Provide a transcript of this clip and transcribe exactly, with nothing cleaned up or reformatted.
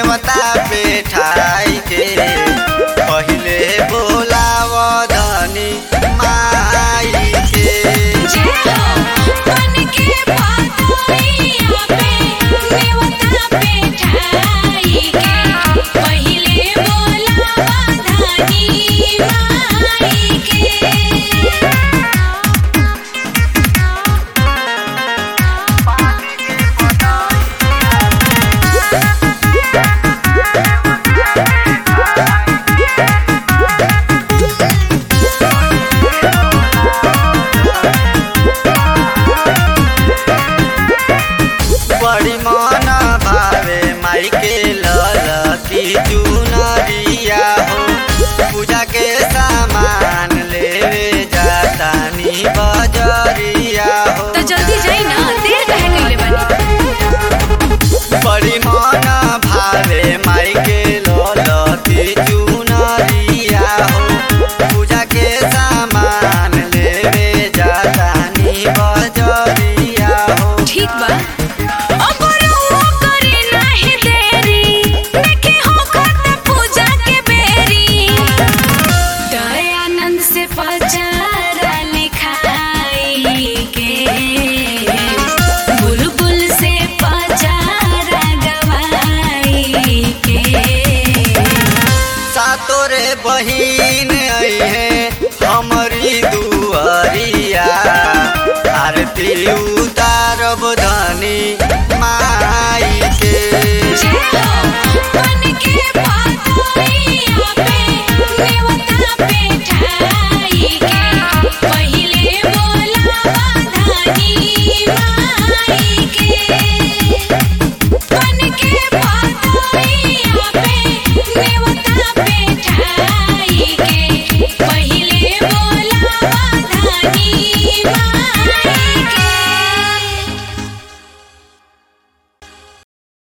नेवता पे ठाई के पहिले बोलाव धनी माई के। जय हो मन के पातोइया पे नेवता पे ठाई के पहिले बोलावा धनी माई के। बड़ी मन भावे माई के ललती चुनरिया हो। पूजा के सामान लेवे जातानी बजरिया हो। तो जल्दी जाई ना, देर काहे कइले बानी। बड़ी मन भावे माई के ललती चुनरिया हो। पूजा के सामान लेवे जातानी बजरिया हो। ठीक बा अब रउआ करे नाही देरी, देखे होखत पूजा के बेरी। दयानंद से पचारा लिखाई के बुलबुल से पचारा गवाई के। सातोरे बहिन